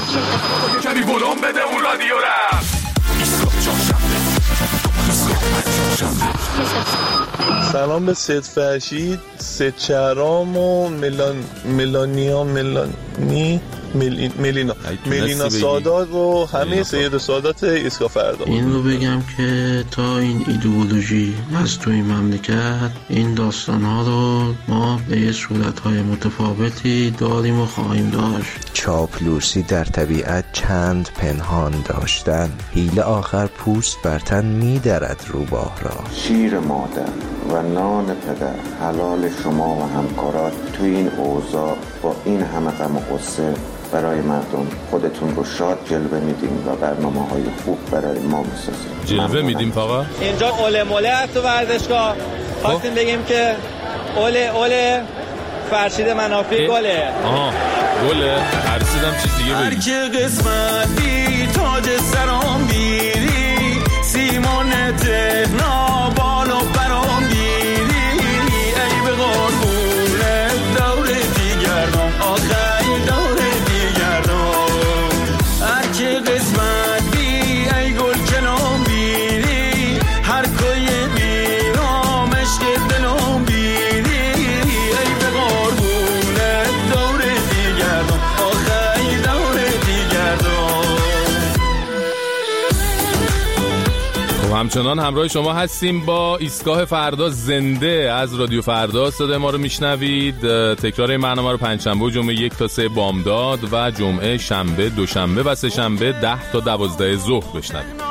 کمی ولوم بده اون رادیو رفت. سلام به سید فرشید، سید شهرام و ملینا سادات و همه سید سادات ایستگاه فردا. این رو بگم که تا این ایدئولوژی از توی این مملکت، این داستان‌ها رو ما به یه صورت‌های متفاوتی داریم و خواهیم داشت. چاپلوسی در طبیعت چند پنهان داشتن، حیله آخر پوست بر تن می‌درد روباه را. شیر مادر و نان پدر حلال شما و همکارات تو این اوضاع با این همه غم و غصه برای مردم خودتون رو شاد جلوه میدیم و برنامه‌های خوب برای ما می‌سازیم. جلوه میدیم فقط؟ اینجا اوله هست تو ورزشگاه. خواستیم بگیم که اوله فرشید منافی گله. گله؟ هرسیدم چیز دیگه بگیم. هر که قسمتی تاج سرام بیری، سیمان تهنا بالو برام بیری، ای به قربون دور دیگران آخر دور دیگران. هر که قسمتی ای گل کنام بیری، هر کوی بیرام عشق دلم بیری، ای به قربون دور دیگران آخر دور دیگران. همچنان همراه شما هستیم با ایستگاه فردا زنده از رادیو فردا. صدای ما رو میشنوید. تکرار این برنامه رو پنجشنبه و جمعه 1 تا 3 بامداد و جمعه شنبه دوشنبه و سه شنبه 10 تا 12 ظهر بشنوید.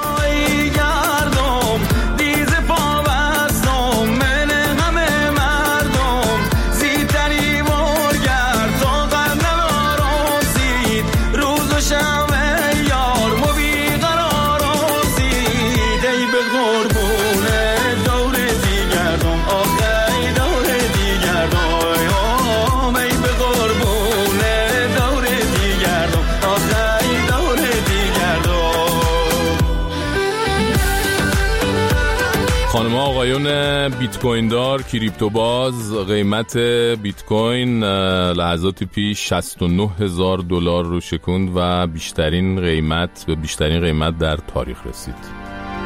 خانم آقایون بیت کوین دار، کریپتو باز، قیمت بیت کوین لحظاتی پیش $69,000 رو شکوند و بیشترین قیمت در تاریخ رسید.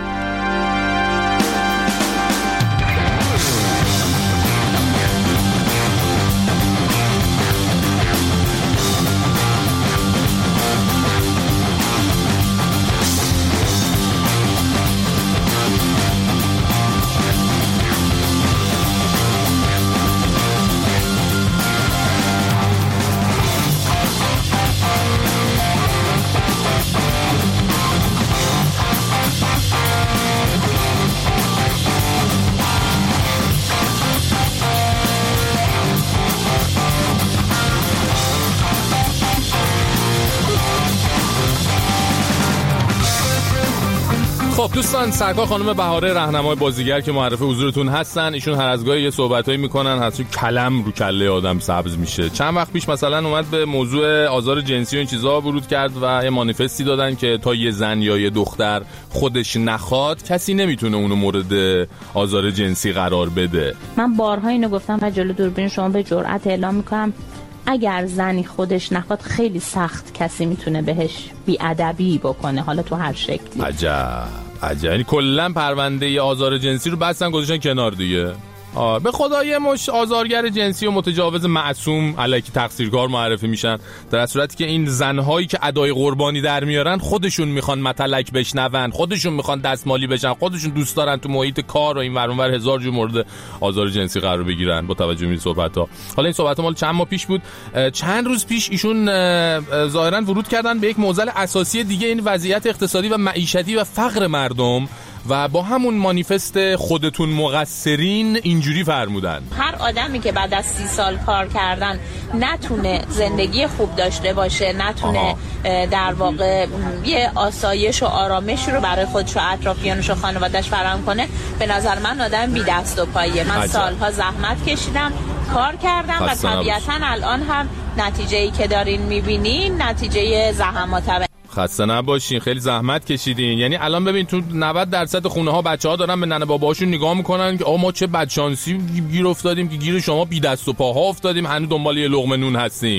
خب دوستان، سرکار خانم بهاره راهنمای بازیگر که معرف حضورتون هستن، ایشون هر از گاهی یه صحبتایی میکنن حتی کلم رو کله آدم سبز میشه. چند وقت پیش مثلا اومد به موضوع آزار جنسی و این چیزا ورود کرد و یه مانیفستی دادن که تا یه زن یا یه دختر خودش نخواد کسی نمیتونه اونو مورد آزار جنسی قرار بده. من بارها اینو گفتم و جلو دوربین شما به جرئت اعلام میکنم اگر زنی خودش نخواد خیلی سخت کسی میتونه بهش بی‌ادبی بکنه، حالا تو هر شکلی. عجب یعنی کلا پرونده آزار جنسی رو بستن گذاشتن کنار دیگه. به خدا یه مش آزارگر جنسی و متجاوز معصوم الکی تقصیرکار معرفی میشن، در صورتی که این زنهایی که ادای قربانی در میارن خودشون میخوان متلک بشنون، خودشون میخوان دستمالی بشن، خودشون دوست دارن تو محیط کار و این ور اون ور هزار جور مورد آزار جنسی قرار بگیرن. با توجه به این صحبت‌ها، حالا این صحبت‌ها مال چند ماه پیش بود، چند روز پیش ایشون ظاهراً ورود کردن به یک معضل اساسی دیگه، این وضعیت اقتصادی و معیشتی و فقر مردم، و با همون مانیفست خودتون مقصرین اینجوری فرمودن هر آدمی که بعد از 30 سال کار کردن نتونه زندگی خوب داشته باشه، نتونه در واقع یه آسایش و آرامش رو برای خودش و اطرافیانش و خانواده‌اش فراهم کنه، به نظر من آدم بی دست و پایه. من سالها زحمت کشیدم، کار کردم و طبیعتاً الان هم نتیجه‌ای که دارین می‌بینین نتیجه زحمات. خسته نباشین، خیلی زحمت کشیدین. یعنی الان ببین تو 90% خونه‌ها بچه‌ها دارن به ننه باباشون نگاه میکنن که آقا ما چه بدشانسی گیر افتادیم که گیر شما بی دست و پاها افتادیم، هنوز دنبال یه لقمه نون هستیم.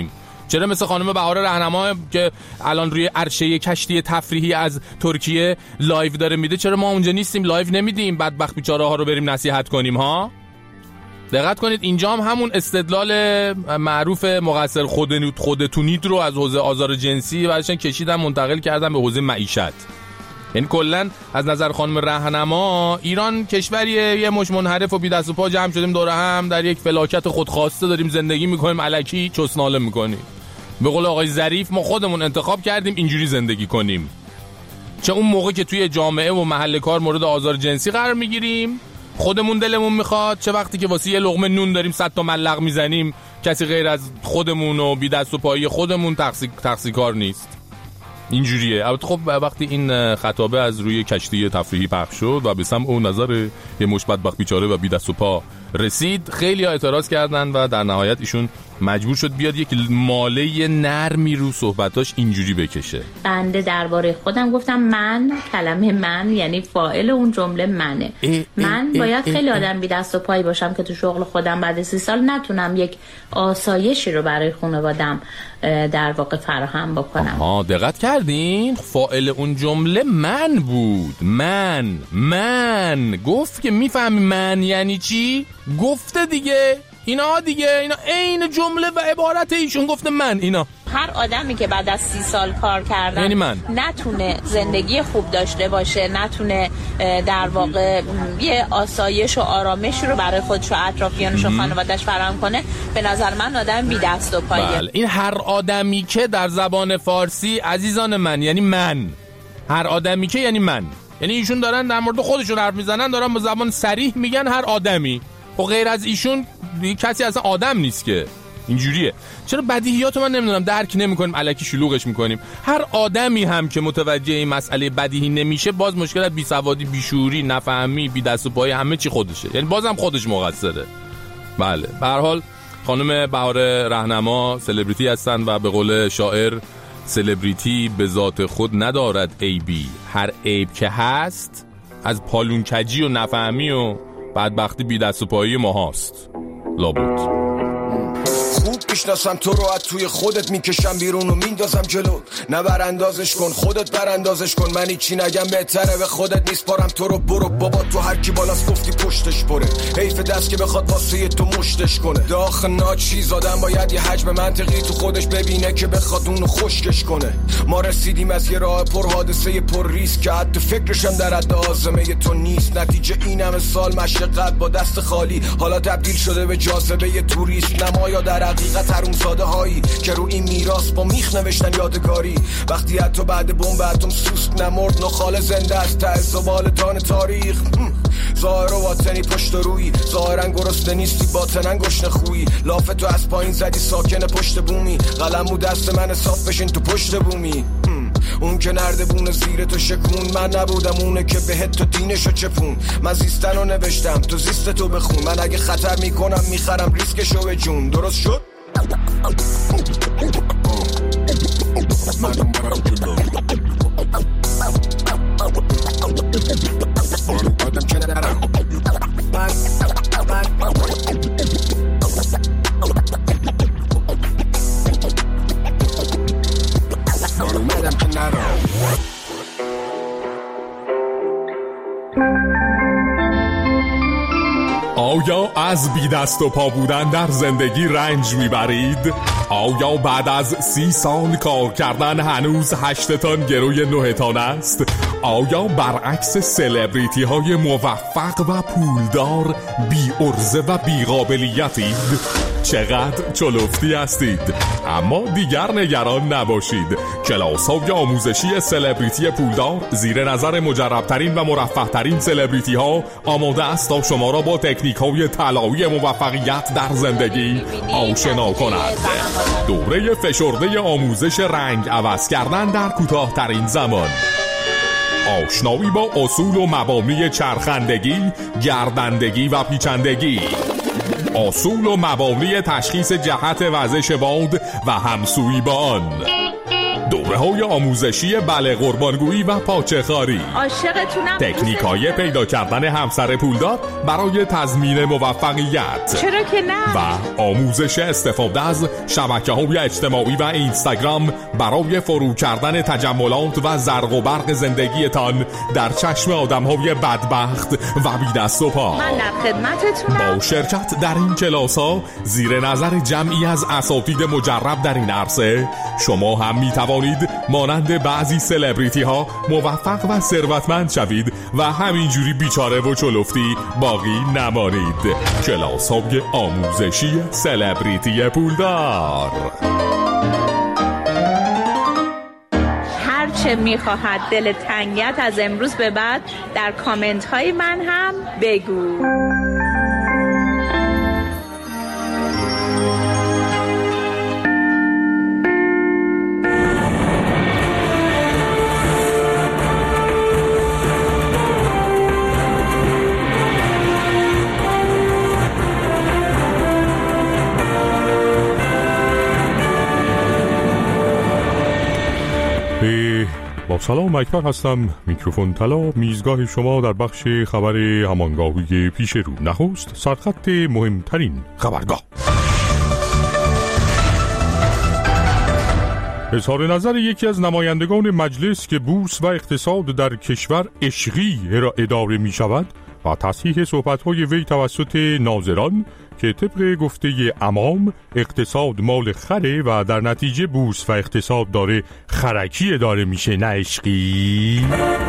چرا مثل خانم بهار رهنما که الان روی عرشه کشتی تفریحی از ترکیه لایو داره میده، چرا ما اونجا نیستیم لایو نمیدیم بدبخت بیچاره ها رو بریم نصیحت کنیم ها؟ دقت کنید اینجا هم همون استدلال معروف مقصر خودتونید رو از حوزه آزار جنسی براشون کشیدن منتقل کردن به حوزه معیشت. یعنی کلا از نظر خانم رهنما ایران کشوریه یه مش منحرف و بی دست و پا جمع شدیم دور هم در یک فلاکت خودخواسته داریم زندگی میکنیم، الکی چسناله میکنیم. به قول آقای ظریف ما خودمون انتخاب کردیم اینجوری زندگی کنیم، چه اون موقع که توی جامعه و محل کار مورد آزار جنسی قرار میگیریم خودمون دلمون میخواد، چه وقتی که واسه یه لقمه نون داریم 100 تا ملق میزنیم کسی غیر از خودمون و بی دست و پایی خودمون تقصیرکار نیست. اینجوریه. البته خب وقتی این خطابه از روی کشتی تفریحی پخش شد و به سمع و نظر یه مش بدبخت بیچاره و بی دست و پا رسید، خیلی ها اعتراض کردن و در نهایت ایشون مجبور شد بیاد یک ماله نرمی رو صحبتاش اینجوری بکشه. بنده درباره خودم گفتم من، کلمه من یعنی فاعل اون جمله منه. من باید خیلی آدم بی دست و پایی باشم که تو شغل خودم بعد 30 سال نتونم یک آسایشی رو برای خانواده‌ام در واقع فراهم بکنم. دقت کردین؟ فاعل اون جمله من بود. من گفت که میفهمی من یعنی چی؟ گفته دیگه. اینا عین جمله و عبارت ایشون گفته من. اینا هر آدمی که بعد از 30 سال کار کردن یعنی من نتونه زندگی خوب داشته باشه، نتونه در واقع یه آسایش و آرامش رو برای خودش و اطرافیانش و خانواده‌اش فراهم کنه، به نظر من آدم بی دست و پایه. بله. این هر آدمی که در زبان فارسی عزیزان من یعنی من، هر آدمی که یعنی من، یعنی ایشون دارن در مورد خودشون حرف میزنن، دارن با زبان صریح میگن هر آدمی. و غیر از ایشون کسی اصلا آدم نیست که. اینجوریه. چرا بدیهیاتو من نمیدونم درک نمیکنیم، الکی شلوغش میکنیم. هر آدمی هم که متوجه این مسئله بدیهی نمیشه، باز مشکل بیسوادی، بیشوری، نفهمی، بی دست و پای همه چی خودشه. یعنی بازم خودش مقصره. بله. به هر حال خانم بهار رهنما سلبریتی هستن و به قول شاعر سلبریتی به ذات خود ندارد عیبی، هر عیب که هست از پالون کجی و نفهمی و بدبختی بی دست و پایی ما هست. لابد خوب میشناسم تو رو، از توی خودت میکشم بیرون و میندازم جلو. نه براندازش کن، خودت براندازش کن. من هیچی نگم بهتره، به خودت میسپارم تو رو. برو بابا تو هر کی بالاست گفتی پشتش پره. حیف دست که بخواد واسه تو مشتش کنه. داخل ناچیز آدم باید یه حجم منطقی تو خودش ببینه که بخواد اونو خشکش کنه. ما رسیدیم از یه راه پر حادثه پر ریسک که حتی فکرشم در حد آزمه تو نیست. نتیجه این همه سال مشقت با دست خالی حالا تبدیل شده به جاذبه توریست. نمایا در حقیقت حرومزاده هایی که رو این میراث با میخ نوشتن یادگاری. وقتی حتی بعد بمب اتم سوسک نمرد، نخاله زنده است ته زبالتان تاریخ. ظاهر و باطنی پشت روی، ظاهرا گرسنه نیستی باطنن گشنه خویی. لاف تو از پایین زدی ساکن پشت بومی، قلم و دست من صاف بشین تو پشت بومی. اون که نردبون زیر تو شکون، من نبودم اونه که بهت تو دینشو چپون. من زیستن رو نوشتم تو زیست تو بخون. من اگه خطر میکنم میخرم ریسکشو به جون. درست شد؟ آیا از بی دست و پا بودن در زندگی رنج میبرید؟ آیا بعد از 30 سال کار کردن هنوز 8 تن گروی 9 تن است؟ آیا برعکس سلبریتی های موفق و پولدار بی ارزه و بی قابلیتید؟ چقدر چلفتی هستید؟ اما دیگر نگران نباشید. کلاس های آموزشی سلبریتی پولدار زیر نظر مجربترین و مرفه‌ترین سلبریتی ها آماده است تا شما را با تکنیک های طلایی موفقیت در زندگی آشنا کند. دوره فشرده آموزش رنگ عوض کردن در کوتاه‌ترین زمان، آشنایی با اصول و مبانی چرخندگی، گردندگی و پیچندگی، اصول و مبانی تشخیص جهت وزش باد و همسویی با آن، دوره‌های آموزشی بله قربانگویی و پاچه‌خواری، عاشقتونم، تکنیک‌های پیدا کردن همسر پولدار برای تضمین موفقیت، چرا که نه، و آموزش استفاده از شبکه‌های اجتماعی و اینستاگرام برای فرو کردن تجملات و زرق و برق زندگیتان در چشم آدم‌های بدبخت و بی دست و پا. من در خدمتتونم. با شرکت در این کلاس‌ها زیر نظر جمعی از اساتید مجرب در این عرصه، شما هم می‌توانید مانند بعضی سلبریتی‌ها موفق و ثروتمند شوید و همینجوری بیچاره و چلفتی باقی نمانید. کلاس‌های آموزشی سلبریتی پولدار. هرچه میخواهد دل تنگت از امروز به بعد در کامنت های من هم بگو. با سلام، اکبر هستم. میکروفون طلا، میزگاه شما در بخش خبر همانگاهی پیش رو. نخست سرخط مهمترین خبرگاه. اظهار نظر یکی از نمایندگان مجلس که بورس و اقتصاد در کشور عشقی اداره می شود و تصحیح صحبت‌های وی توسط ناظران که طبق گفته عمام اقتصاد مال خره و در نتیجه بورس و اقتصاد داره خرکی اداره میشه نه عشقی.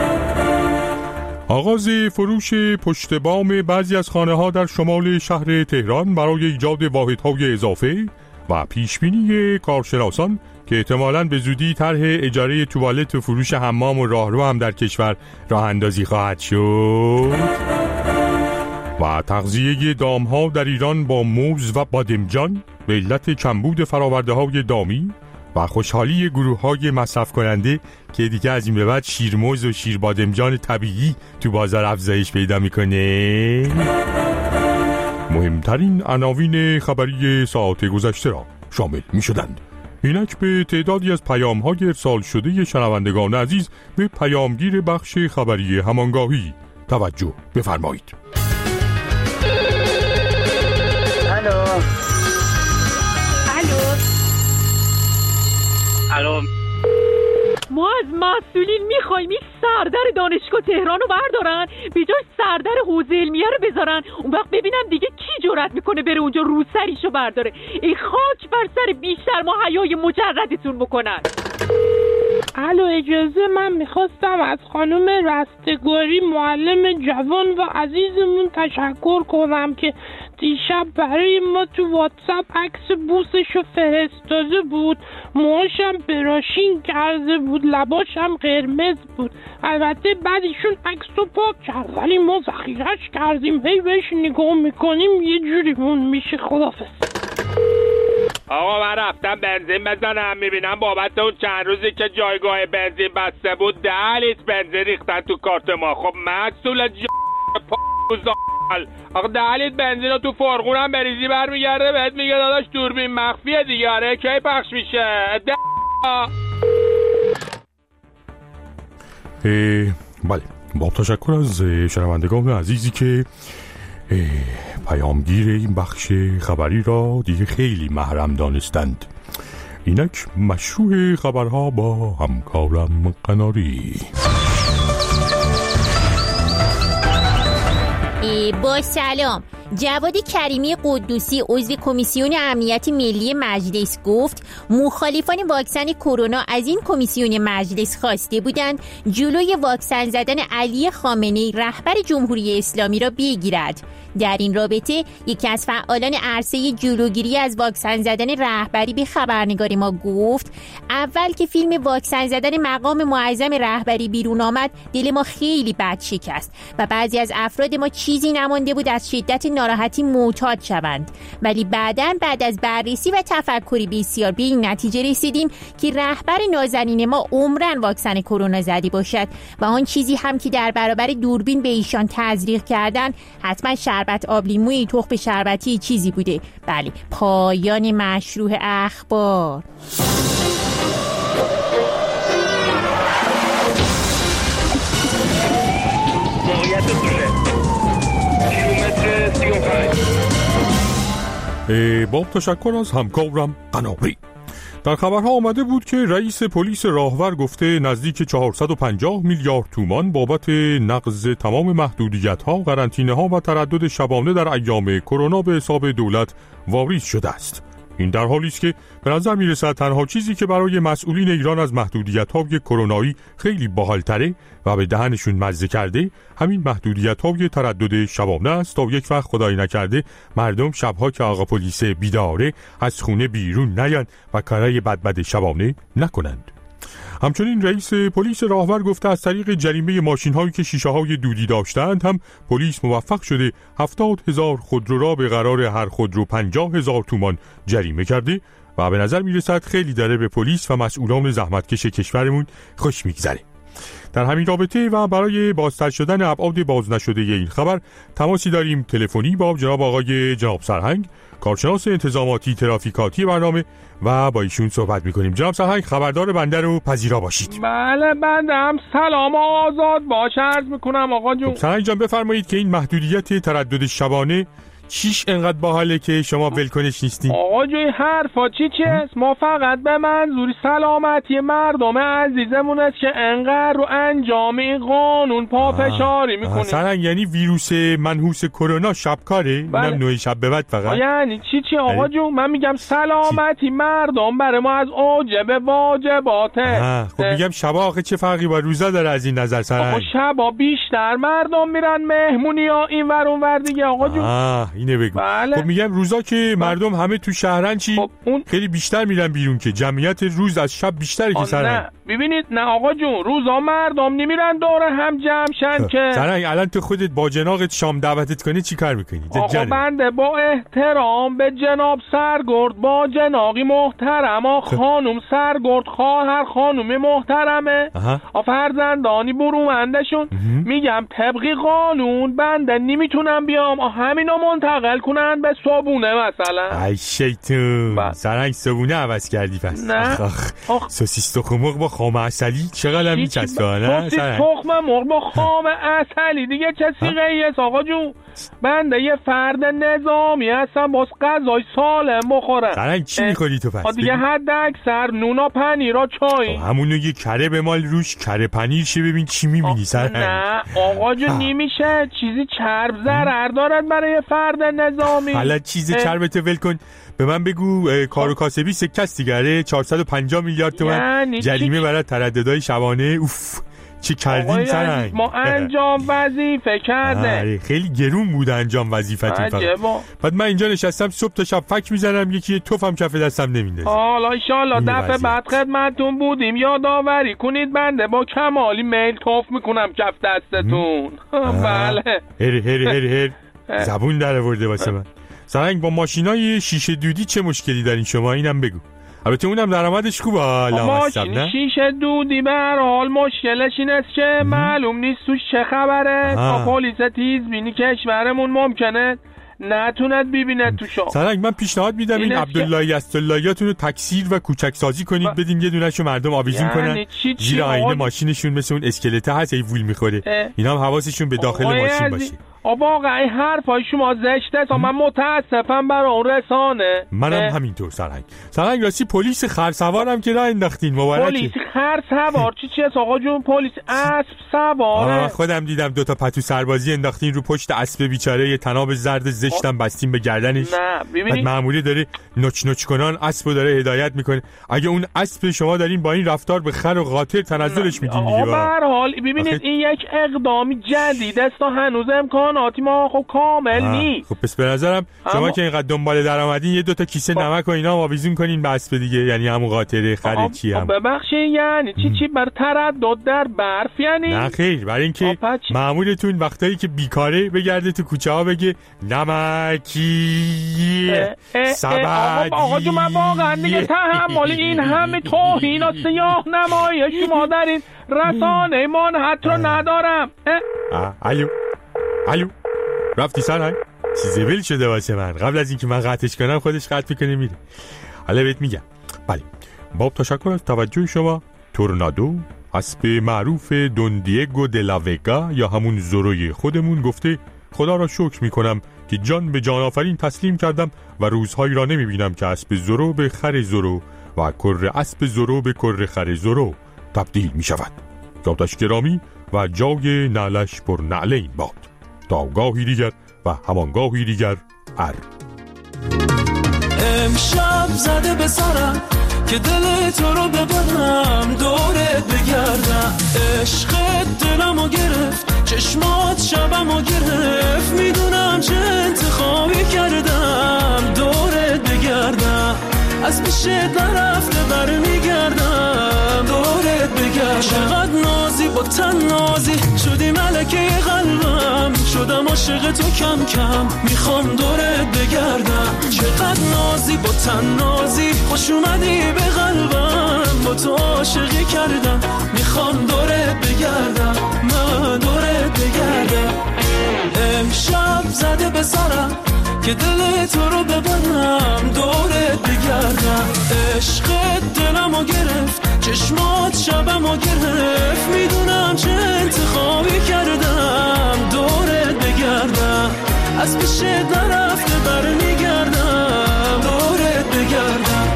آغاز فروش پشت بام بعضی از خانه‌ها در شمال شهر تهران برای ایجاد واحدهای اضافه و پیشبینی کارشناسان که احتمالاً به زودی طرح اجاره توالت و فروش حمام و راهرو هم در کشور راه اندازی خواهد شد. و تغذیه دامها در ایران با موز و بادمجان به علت کمبود فراورده‌های دامی و خوشحالی گروه‌های مصرف کننده که دیگه از این به بعد شیرموز و شیر بادمجان طبیعی تو بازار افزایش پیدا میکنه. مهمترین عناوین خبری ساعت گذشته را شامل میشدند. اینک به تعدادی از پیام‌های ارسال شده شنوندگان عزیز به پیامگیر بخش خبری همانگاهی توجه بفرمایید. الو. ما از مسئولین میخوایم این سردر دانشگاه تهران رو بردارن، به جای سردر حوزه علمیه رو بذارن. اون وقت ببینم دیگه کی جرأت میکنه بره اونجا روسریشو برداره. ای خاک بر سر بیشتر ما حیای مجردتون بکنن. الو، اجازه من میخواستم از خانم رستگاری معلم جوان و عزیزمون تشکر کنم که دیشب برای ما تو واتساپ عکس بوسشو فرستاده بود. موهاشم براشین کرده بود، لباشم قرمز بود. البته بعدشون عکسو پاک کرد ولی ما ذخیره‌اش کردیم، هی بهش نگاه میکنیم یه جوریمون میشه. خدافظ. آقا من رفتم بنزین بزنم، میبینم بابت اون چند روزی که جایگاه بنزین بسته بود 10 لیتر بنزین ریختن تو کارت ما. خب مسئول آقا 10 لیتر بنزین رو تو فرغونم بریزی برمیگرده بهت میگه داداش دوربین مخفیه دیگه. آره کی پخش میشه؟ بله، با تشکر از شنوندگان عزیزی که پیامگیر این بخش خبری را دیگه خیلی محرم دانستند. اینک مشروع خبرها با همکارم قناری. با سلام. جواد کریمی قدوسی عضو کمیسیون امنیت ملی مجلس گفت مخالفان واکسن کرونا از این کمیسیون مجلس خواسته بودند جلوی واکسن زدن علی خامنه‌ای رهبر جمهوری اسلامی را بگیرد. در این رابطه یکی از فعالان عرصه جلوگیری از واکسن زدن رهبری به خبرنگار ما گفت اول که فیلم واکسن زدن مقام معظم رهبری بیرون آمد دل ما خیلی بد شکست و بعضی از افراد ما چیزی نمانده بود از شدت ناراحتی معتاد شوند، ولی بعد از بررسی و تفکری بسیار به این نتیجه رسیدیم که رهبر نازنین ما عمرن واکسن کرونا زدی باشد و آن چیزی هم که در برابر دوربین به ایشان تزریق کردن حتما شربت آب لیمویی، تخم شربتی چیزی بوده. بله، پایان مشروع اخبار. با تشکر از همکارم قنابی. در خبرها آمده بود که رئیس پلیس راهور گفته نزدیک 450 میلیارد تومان بابت نقض تمام محدودیت‌ها، قرنطینه‌ها و تردد شبانه در ایام کرونا به حساب دولت واریز شده است. این در حالی است که به نظر می‌رسد تنها چیزی که برای مسئولین ایران از محدودیت‌های کرونایی خیلی باحال‌تره و به دهنشون مزه کرده همین محدودیت‌های تردد شبانه است تا یک وقت خدای نکرده مردم شب‌ها که آقا پلیس بیداره از خونه بیرون نیان و کارهای بد شبانه نکنند. همچنین رئیس پلیس راهور گفته از طریق جریمه ماشین‌هایی که شیشه‌های دودی داشتند هم پلیس موفق شده 70,000 خودرو را به قرار هر خودرو 50,000 تومان جریمه کرده و به نظر می‌رسد خیلی داره به پلیس و مسئولان زحمتکش کشورمون خوش می‌گذره. در همین رابطه و برای بازتر شدن ابعاد باز نشده این خبر تماسی داریم تلفنی با جناب آقای جناب سرهنگ، کارشناس انتظاماتی ترافیکاتی برنامه و با ایشون صحبت میکنیم. جناب سرهنگ، خبردار بنده رو پذیرا باشید. بله بنده هم سلام آزاد باش عرض میکنم آقا جون. سرهنگ جان بفرمایید که این محدودیت تردد شبانه چیش انقدر باحاله که شما ولکنش نیستین؟ آقا جوی حرفا چیه؟ ما فقط به منظوری سلامتی مردم عزیزمون است که انقدر رو انجام این قانون پافشاری میکنیم. سرهنگ یعنی ویروس منحوس کرونا شبکاره؟ بله. اونم نوع شب به بعد فقط؟ یعنی چی آقا جون؟ من میگم سلامتی مردم برای ما از اوجب واجباته. خب میگم شبا آخه چه فرقی با روزا داره از این نظر سرهنگ؟ آقا شبا بیشتر مردم میرن مهمونی ها این ور اون ور دیگه آقا جون. اینه بگو. بله. خب میگم روزا که مردم همه تو شهرن چی؟ خب خیلی بیشتر میرن بیرون که جمعیت روز از شب بیشتره که سرهنگ. نه ببینید نه آقا جون، روزا مردم نمیرن دور هم جمع شن که سرهنگ الان تو خودت با جناقت شام دعوتت کنی چی کار میکنی؟ آقا بنده با احترام به جناب سرگرد با جناقی محترم خانم سرگرد خواهر خانم محترمه فرزندانی برومندشون میگم طبقی قانون بنده نمیتونم بیام همینو منتقل کنن به صابونه مثلا. ای شیطون سرهنگ صابونه عوض کردی پس. نه سوسیس تخم مرغ با خام عسلی چقدر میچسبه نه؟ سوسیس تخم مرغ با خام عسلی دیگه چه سیغه ایست آقا جون؟ بنده یه فرد نظامی هستم باز غذای سالم بخورم. سرهنگ چی میخوری تو پس؟ دیگه حد اکثر نونا پنیرا چای. همونو یه کره به مال روش کره پنیر شه ببین چی میبینی سرهنگ. نه آقا جون نمیشه، چیزی چرب ضرر دارد برای فرد نظامی. حالا چیز چربت ول کن به من بگو کار و کاسبی سکه است دیگه 450 میلیارد تومان یعنی جریمه برای ترددهای شبانه. اوف چی کردین سرهنگ؟ ما انجام وظیفه کرده. خیلی گرون بود انجام وظیفتون فقط. بعد من اینجا نشستم صبح تا شب فک میزنم یکی توفم کف دستم نمیندازه. حالا ان شاءالله دفعه بعد خدمتتون بودیم یادآوری کنید بنده با کمالی میل توف میکنم کف دستتون. بله هر زبون در آورده واسه من. سرهنگ با ماشینای شیشه دودی چه مشکلی دارین شما اینم بگو. البته اونم درآمدش خوبه ماشین شیشه دودی به هر حال مشکلش این است که معلوم نیست توش چه خبره. تا پلیس تیزبینی کشورمون ممکنه نتوند ببینه توشو. سرهنگ من پیشنهاد میدم این عبدالله اسداللهیاتون رو تکثیر و کوچک سازی کنید بدین یه دونهشو مردم آویزون کنن زیر آینه ماشینشون مثل اون اسکلته هست ای وول میخوره اینا هم حواسشون به داخل ماشین باشه. واقعا این حرفای شما زشته تا من متاسفم برای اون رسانه. منم همینطور سرهنگ راستی پلیس خرسوارم که راه انداختین مبارکه. پلیس خرسوار چیه آقا جون؟ پلیس اسب سواره. خودم دیدم دوتا پتو سربازی انداختین رو پشت اسب بیچاره یه تناب زرد زشتم بستیم به گردنش. نه ببینید مأموری داره نوچ کنان اسبو داره هدایت میکنه. اگه اون اسب شما دارین با این رفتار به خر و قاطر تنزلش میدین دیگه. به هر حال ببینید این یک اقدامی جدید است تا هنوز امکاناتی ما خب کامل نیست. خب پس به نظرم شما که اینقدر دنبال درآمدین یه دوتا کیسه نمک و اینا آویزون کنین به اسب دیگه، یعنی همون قاطره خر چی هم. ببخشید یعنی چی بر تردد در برف یعنی؟ نه خیر، برای اینکه مأمورتون وقتایی که بیکاره بگرده تو کوچه ها بگه نمکی سبدی. آقا جو من واقعا دیگه تحمل این همه توهین و سیاه نمایی شما در این رسانه منحط رو ندارم. الو رفتی سرهنگ؟ چیزی بل شده واسه من. قبل از اینکه من قطعش کنم خودش قطع میکنه میره. حالا بهت میگم. بله با تشکر از توجه شما. تورنادو اسب معروف دون دیگو دلاوگا یا همون زوروی خودمون گفته خدا را شکر میکنم که جان به جان آفرین تسلیم کردم و روزهایی را نمیبینم که اسب زرو به خر زرو و کر اسب زرو به کر خر زرو تبدیل می شود. یادش گرامی و جای نعلش پر نعلین باد. تا گاهی دیگر و همانگاهی دیگر امشب زده به سرم که دل تو رو ببرم دورت بگردم. عشقت دلمو گرفت، چشمات شبمو گرفت، میدونم چه انتخابی کردم دورت بگردم. از پیشت نرفته برمیگردم دورت بگردم. چقدر نازی با تن نازی شدی ملکه قلبم، شدم عاشق تو کم کم میخوام دورت بگردم. چقدر نازی با تن نازی خوش اومدی به قلبم، با تو عاشقی کردم میخوام دورت بگردم، من دورت بگردم. امشب زده به سرم که دل تو رو ببرم دورت بگردم. عشقت دلمو گرفت، چشمات شبمو گرفت، میدونم چه انتخابی کردم دورت بگردم. از پیشت نرفته برمیگردم دورت بگردم.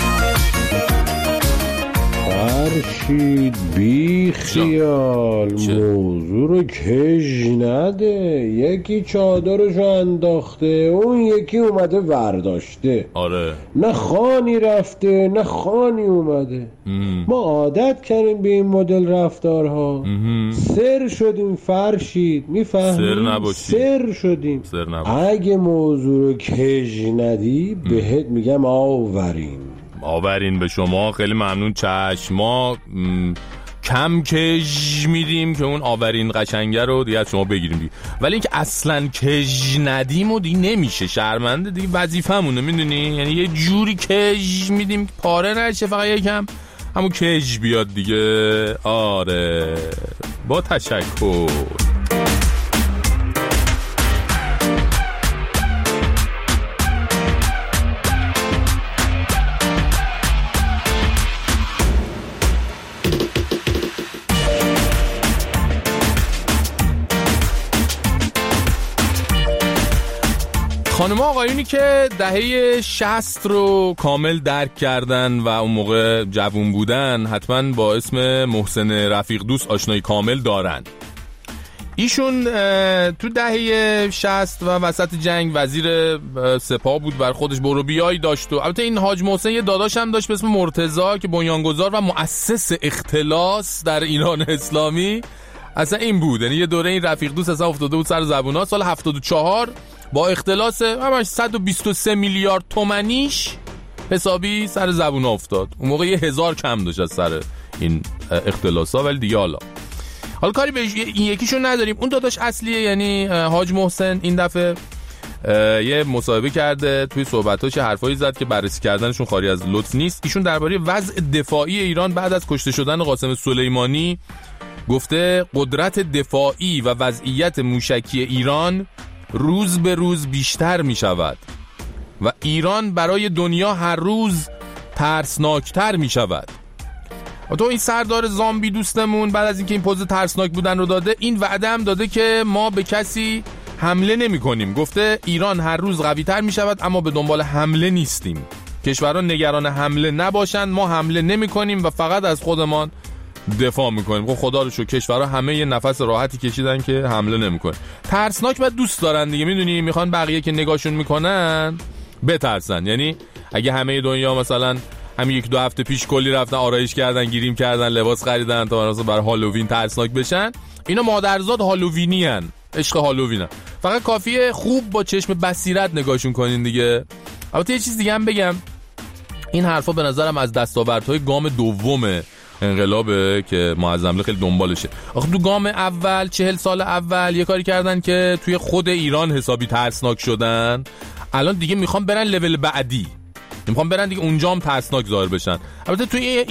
فرشید بی خیال موضوع رو کج نده. یکی چادرشو انداخته، اون یکی اومده ورداشته. آره نه خانی رفته نه خانی اومده. ما عادت کردیم به این مدل رفتارها. سر شدیم فرشید، میفهمی؟ سر نباشی. سر شدیم. اگه موضوع رو کج ندی بهت میگم آورین به شما. خیلی ممنون. چشم ما کم کج میدیم که اون آورین قشنگه رو دیگه از شما بگیریم دیگه. ولی اینکه اصلا کج ندیم و دیگه نمیشه، شرمنده دیگه، وظیفمونه میدونی. یعنی یه جوری کج میدیم که پاره نشه، فقط یکم همون کج بیاد دیگه. آره با تشکر. خانم آقایونی که دهه 60 رو کامل درک کردن و اون موقع جوون بودن حتما با اسم محسن رفیق دوست آشنایی کامل دارن. ایشون تو دهه 60 و وسط جنگ وزیر سپاه بود، بر خودش برو بیایی داشت. و البته این حاج محسن یه داداش هم داشت به اسم مرتضی که بنیانگذار و مؤسس اختلاس در ایران اسلامی اصلا این بود. یعنی یه دوره این رفیق دوست اصلا افتاده بود سر زبونا. سال 74 با اختلاس همش 123 میلیارد تومنیش حسابی سر زبونا افتاد. اون موقع 1000 کم داشت از سر این اختلاسا. ولی دیگه حالا کاری به این یکیشون نداریم. اون داداش اصلیه یعنی حاج محسن این دفعه یه مصاحبه کرده، توی صحبتاش حرفایی زد که بررسی کردنشون خالی از لطف نیست. ایشون درباره وضع دفاعی ایران بعد از کشته شدن قاسم سلیمانی گفته قدرت دفاعی و وضعیت موشکی ایران روز به روز بیشتر می شود و ایران برای دنیا هر روز ترسناکتر می شود. و تو این سردار زامبی دوستمون بعد از اینکه این پوز ترسناک بودن رو داده، این وعده هم داده که ما به کسی حمله نمی کنیم. گفته ایران هر روز قوی تر می شود اما به دنبال حمله نیستیم. کشوران نگران حمله نباشند، ما حمله نمی کنیم و فقط از خودمان دفاع میکنیم. خب خدا رو شکر کشورها همه یه نفس راحتی کشیدن که حمله نمیکنه. ترسناک بعد دوست دارن دیگه، میدونی، میخوان بقیه که نگاهشون میکنن بترسن. یعنی اگه همه دنیا مثلا همین 1-2 هفته پیش کلی رفتن آرایش کردن، گیریم کردن، لباس خریدن تا مثلا برای هالووین ترسناک بشن، اینا مادرزاد هالووینی ان، عشق هالووینن. فقط کافیه خوب با چشم بصیرت نگاهشون کنین دیگه. البته یه چیز دیگه هم بگم، این حرفا به نظرم از دستاوردهای گام دوم انقلابه که معظم خیلی دنبالشه. آخه تو گام اول 40 سال اول یه کاری کردن که توی خود ایران حسابی ترسناک شدن. الان دیگه میخوام برن لول بعدی، میخوام برن دیگه اونجا هم ترسناک ظاهر بشن. البته توی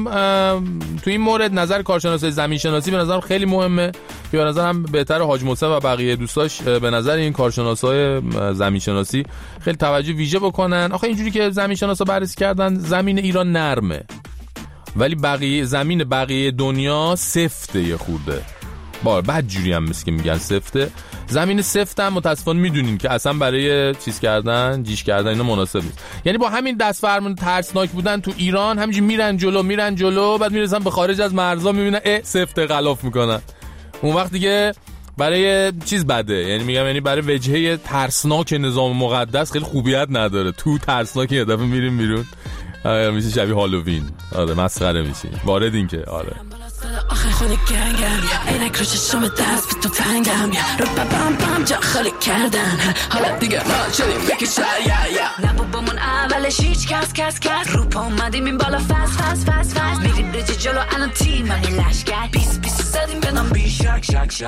این مورد نظر کارشناسای زمین شناسی به نظرم خیلی مهمه که به نظرم بهتره حاج محسن و بقیه دوستاش به نظر این کارشناسای زمین شناسی خیلی توجه ویژه بکنن. آخه اینجوری که زمین شناسا بررسی کردن زمین ایران نرمه ولی بقیه دنیا سفته، یه خورده بعد جوری هم مثل که میگن سفته. زمین سفت هم متاسفانه میدونین که اصلا برای چیز کردن، جیش کردن اینا مناسب نیست. یعنی با همین دست فرمون ترسناک بودن تو ایران همینجوری میرن جلو بعد میرسن به خارج از مرزا میبینن سفت غلاف میکنن. اون وقت دیگه برای چیز بده، یعنی میگم یعنی برای وجهه ترسناک نظام مقدس خیلی خوبیت نداره. تو ترسناک یه دفعه میریم بیرون میشه شبیه هالووین. آره مسخره میشی. وارد این که آره آخه خود گنگم عینک رو چشم دست به تو تنگم رو بم جا خالی کردن حالا دیگه حال شدیم بکشه نه بابامون اولش هیچ کس رو پا اومدیم این بالا فست میریم رجی جلو الان تیم همین لشگر 20 زدیم بدم بی شک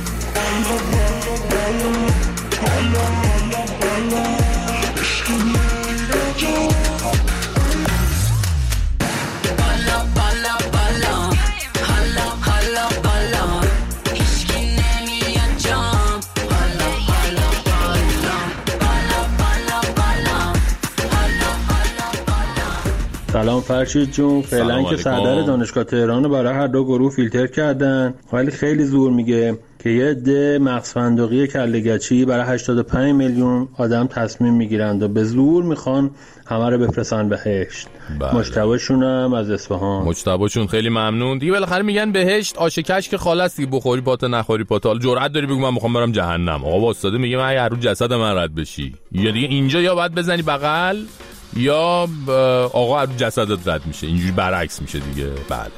سلام فرشید جون. فعلا که سردر دانشگاه تهران رو برای هر دو گروه فیلتر کردن، ولی خیلی زور میگه که یه عده مغز فندقی کله‌گچی برای 85 میلیون آدم تصمیم میگیرند و به زور میخوان همه رو بفرستن بهشت. مجتبیشون هم از اصفهان. مجتبیشون خیلی ممنون دیگه. بالاخره میگن بهشت آش کشک خالص دیگه، بخوری پات نخوری پات. حالا جرأت داری بگو من میخوام برم جهنم؟ آقا واسطه میگه من هر رو جسد من رد بشی، یا دیگه اینجا یا باید بزنی بغل یا آقا از جسدت رد میشه. اینجوری برعکس میشه دیگه. بله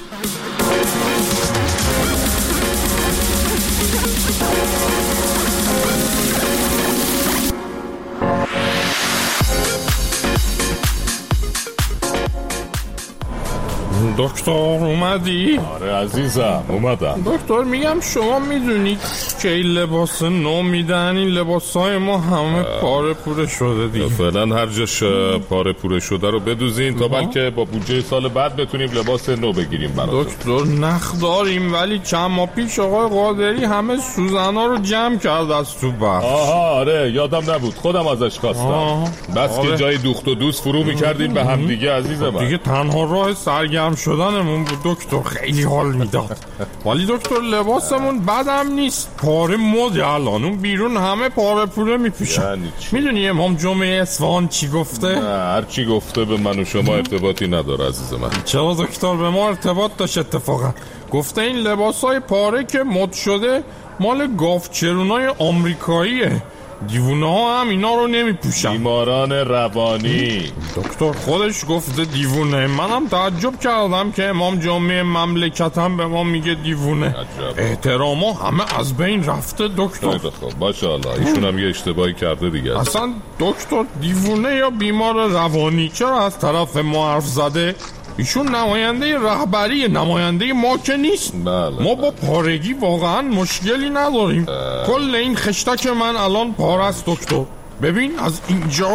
دکتر اومدی؟ آره عزیزم اومدم. دکتر میگم شما میدونی که این لباس نو میدن، این لباسای ما همه پاره پوره شده دیگه. فعلا هر جاش پاره پوره شده رو بدوزین تا بلکه با بودجه سال بعد بتونیم لباس نو بگیریم براتون. دکتر نخ داریم ولی چند ماه پیش آقای قادری همه سوزنا رو جمع کرد از تو بخش. آها آره یادم نبود، خودم ازش خواستم. بس که جای دوخت و دوست فرو میکردین به هم دیگه عزیز من. دیگه تنها راه سرگرم شدنمون بود دکتر. خیلی حال میداد. ولی دکتر لباسمون بدم نیست، پاره مد الان اون بیرون همه پاره پوره میپوشن. میدونی امام جمعه اصفهان چی گفته؟ نه هر چی گفته به من و شما ارتباطی نداره عزیز من. چرا دکتر؟ به ما ارتباط داشت اتفاقا. گفته این لباسای پاره که مد شده مال گاوچرونای آمریکاییه، دیوونه ها هم اینا رو نمیپوشن. بیماران روانی. دکتر خودش گفته دیوونه. منم تعجب کردم که امام جمعه مملکتم به ما میگه دیوونه. احتراما همه از بین رفته دکتر. خب ماشاءالله ایشون هم یه اشتباهی کرده دیگه. اصلا دکتر دیوونه یا بیمار روانی چرا از طرف ما حرف زده؟ ایشون نماینده رهبری، نماینده ما که نیست. ما با پارگی واقعا مشکلی نداریم. کل این خشتک من الان پاره است دکتر. ببین از اینجا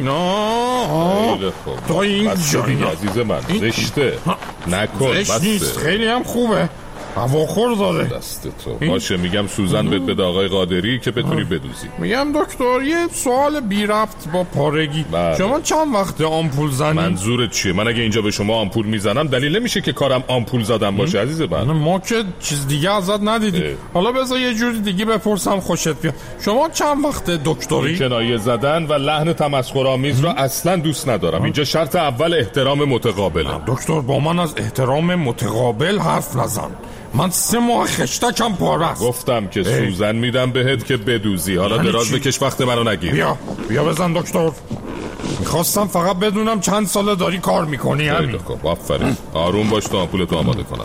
اینا تا اینجا عزیز من زشته نکن. زشت نیست، خیلی هم خوبه، هواخور داره. دست تو باشه. میگم سوزن بهت بده آقای قادری که بتونی بدوزی. میگم دکتر یه سوال بی ربط با پارگی. شما چند وقت آمپول زنی؟ منظورت چیه؟ من اگه اینجا به شما آمپول میزنم دلیل نمیشه که کارم آمپول زدن باشه عزیز من. ما که چیز دیگه ازت ندیدیم. حالا بذار یه جور دیگه بپرسم خوشت بیاد. شما چند وقت دکتری؟ کنایه زدن و لحن تمسخرآمیز رو اصلا دوست ندارم. اینجا شرط اول احترام متقابله. دکتر با من از احترام متقابل حرف نزن. من 3 ماه خشتکم پاره است. گفتم که سوزن میدم بهت که بدوزی. حالا دراز بکش وقت منو نگیر. بیا بزن دکتر. میخواستم فقط بدونم چند ساله داری کار میکنی. همین. خب آفرین. آروم باش تا آمپولتو آماده کنم.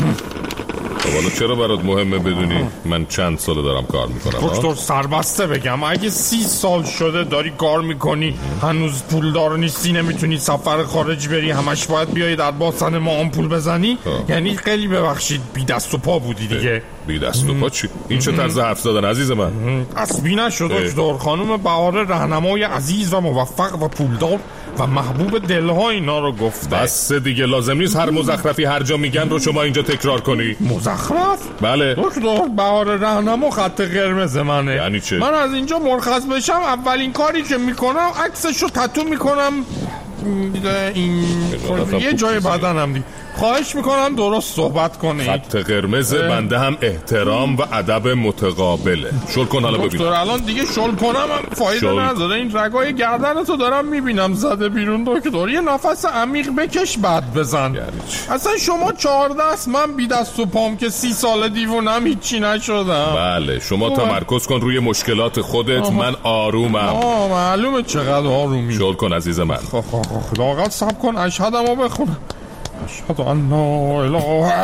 حالا چرا برات مهمه بدونی من چند ساله دارم کار میکنم؟ دکتر سربسته بگم اگه 30 سال شده داری کار میکنی هنوز پولدار نیستی، نمیتونی سفر خارج بری، همش باید بیایی در باسن ما آمپول بزنی، یعنی خیلی ببخشید بی دست و پا بودی دیگه. بی دست و پا چی؟ این چه طرز حرف زدن عزیز من؟ عصبی نشو دکتر. خانم بهار راهنمای عزیز و موفق و پولدار و محبوب دلها اینا رو گفته. بس دیگه لازم نیست هر مزخرفی هر جا میگن رو شما اینجا تکرار کنی. مزخرف؟ بله دکتر بهار راهنما خط قرمز منه. یعنی چه؟ من از اینجا مرخص بشم اولین کاری که میکنم عکسشو تتو میکنم این یه جای بدنم خواهش میکنم درست صحبت کنید. خط قرمز بنده هم احترام و ادب متقابله. شل کن حالا ببین. دکتر الان دیگه شل کنم هم فایده نداره. این رگای گردنتو دارم میبینم زده بیرون. دکتر یه نفس عمیق بکش بعد بزن. اصلا شما 14 است، من بی دست و پام که 30 سال دیوونم هیچی نشدم. بله شما تمرکز کن روی مشکلات خودت. من آرومم. معلومه چقدر آرومی. شل کن عزیز من. لااقل صبر کن اشهدمو بخونم. اشهد ان لا اله.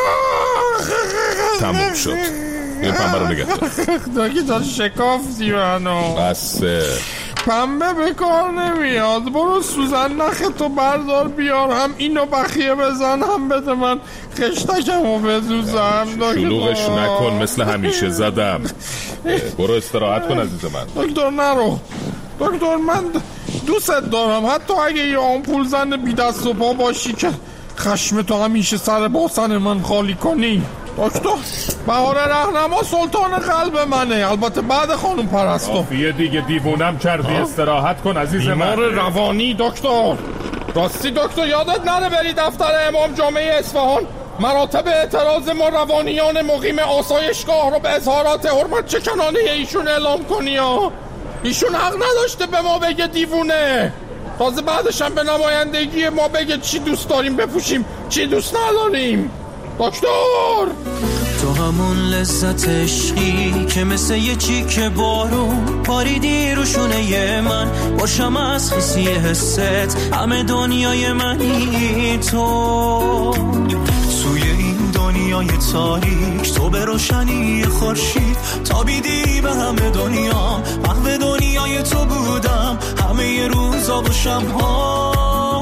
تموم شد. این پنبه رو نگه دار. دکتر شکافتی منو. بسه. پنبه به کار نمیاد. برو سوزن نختو بردار بیار. هم اینو بخیه بزن هم بده من خشتکمو بزوزم. شلوغش نکن مثل همیشه زدم. برو استراحت کن عزیز من. دکتر نرو. دکتر من دوست دارم حتی اگه یه آمپول زن بی دست و پا باشی که خشم تو همیشه سر باسن من خالی کنی. دکتر بهار رهنما سلطان قلب منه، البته بعد خانم پرستو. کافیه دیگه دیوونم کردی. استراحت کن عزیز من. بیمار روانی دکتر. راستی دکتر یادت نره بری دفتر امام جامعه اصفهان مراتب اعتراض ما روانیان مقیم آسایشگاه رو به اظهارات حرمت چکنانه ایشون اعلام کنی ها. ایشون حق نداشته به ما بگه دیوونه. تازه بعدش هم به نمایندگی ما بگه چی دوست داریم بپوشیم چی دوست نداریم. دکتر تو همون لذت عشقی که مثل یه چیک بارون پاریدی رو شونه من، باشم از خیسی حست همه دنیای منی تو. توی این دنیای تاریک تو به روشنی خورشید تابیدی به همه دنیا. محو دنیای تو بودم همه ی روزا و شب‌ها.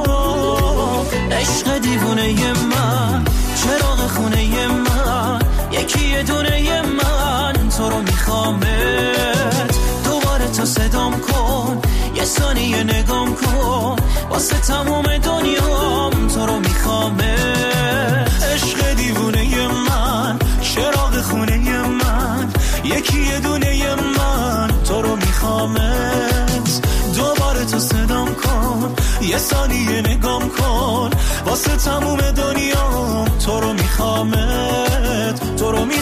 عشق دیوونه من چراغ خونه من یکی دونه من تو رو میخوامت. دوباره تو صدام کن یه ثانیه نگام کن واسه تموم دنیام تو رو میخوامت. عشق دیوونه من چراغ خونه من یکی دونه من تو رو میخوامت. دوباره تو صدام کن یه ثانیه نگام کن واسه تموم دنیا تو رو میخوامت تو رو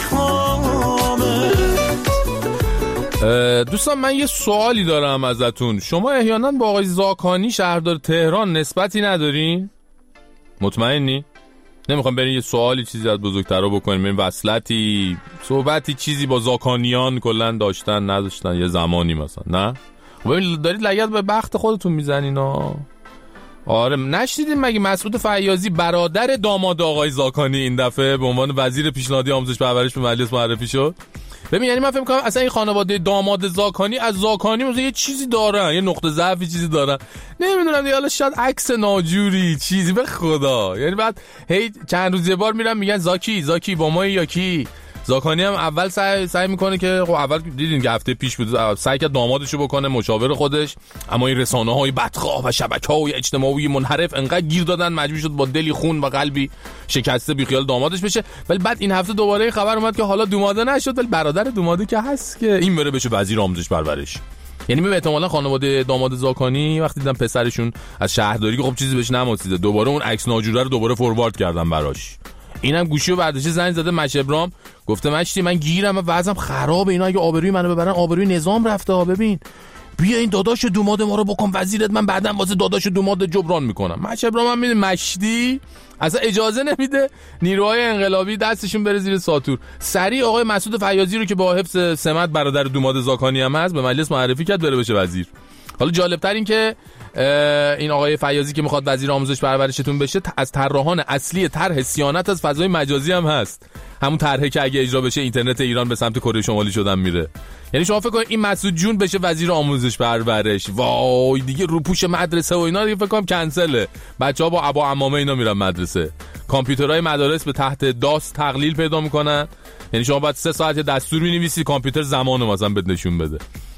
میخوامت. دوستان من یه سوالی دارم ازتون. شما احیانا با آقای زاکانی شهردار تهران نسبتی ندارین؟ مطمئنی؟ نمیخوام برین یه سوالی چیزی از بزرگترا بکنیم، این وصلتی صحبتی چیزی با زاکانیان کلا داشتن نداشتن یه زمانی مثلا؟ نه؟ خب دارید لگد به بخت خودتون میزنین ها. آره نشنیدین مگه مسعود فیاضی برادر داماد آقای زاکانی این دفعه به عنوان وزیر پیشنهادی آموزش پرورش به مجلس معرفی شد؟ ببین یعنی من فکر می‌کنم اصلا این خانواده داماد زاکانی از زاکانی مثلا یه چیزی دارن، یه نقطه ضعفی چیزی دارن، نمیدونم دیگه. حالا شاید عکس ناجوری چیزی به خدا. یعنی بعد هی چند روز یه بار میرن میگن زاکی با ما یا کی. زاکانی هم اول سعی میکنه که خب اول دیدین که هفته پیش بود سعی کرد دامادشو بکنه مشاور خودش، اما این رسانه‌های بدخواه و شبکه‌های اجتماعی منحرف انقدر گیر دادن مجبور شد با دلی خون و قلبی شکسته بیخیال دامادش بشه. ولی بعد این هفته دوباره خبر اومد که حالا دوماده نشد ولی برادر دوماده که هست که این بره بشه وزیر آموزش پرورش. یعنی به احتمالاً خانواده داماد زاکانی وقتی دیدن پسرشون از شهرداری که خب چیزی بهش نماسیده دوباره اون عکس ناجوره رو دوباره فوروارد کردن براش. اینم گوشی و برداشته زنگ زده مشبرام گفته مشتی من گیرم و وضعم خرابه، اینا اگه آبروی منو ببرن آبروی نظام رفته ها. ببین بیا این داداش دوماد ما رو بکن وزیرت، من بعداً واسه داداش دوماد جبران میکنم. مشبرام هم میده مشتی اصلا اجازه نمیده نیروهای انقلابی دستشون بره زیر ساتور. سریع آقای مسعود فیاضی رو که با حفظ سمت برادر دوماد زاکانی هم هست به مجلس معرفی کرد بره بشه وزیر. حالا جالبتر این که این آقای فیاضی که میخواد وزیر آموزش پرورشتون بشه از طراحان اصلی طرح صیانت از فضای مجازی هم هست. همون طرحی که اگه اجرا بشه اینترنت ایران به سمت کره شمالی شدن میره. یعنی شما فکر کنید این مسعود جون بشه وزیر آموزش پرورش، وای دیگه روپوش مدرسه و اینا دیگه فکر کنم کنسله. بچه‌ها با عبا عمامه اینا میرن مدرسه. کامپیوترهای مدارس به تحت داس تقلیل پیدا میکنن. یعنی شما بعد 3 ساعت دستور می‌نویسی کامپیوتر زمانو مثلا بهت نشون بده.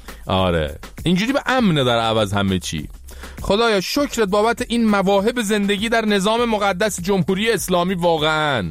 آره اینجوری به امنه در عوض همه چی. خدایا شکرت بابت این مواهب زندگی در نظام مقدس جمهوری اسلامی واقعاً.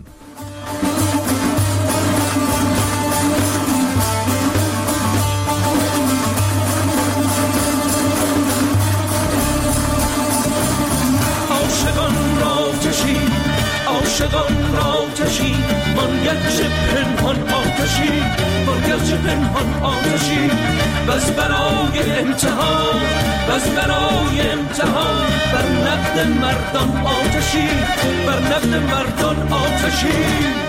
عاشقان آتشی من گرچه پنهان آتشی من گرچه پنهان آتشی بس برای امتحان بس برای امتحان بر نقد مردان آتشی بر نقد مردان آتشی.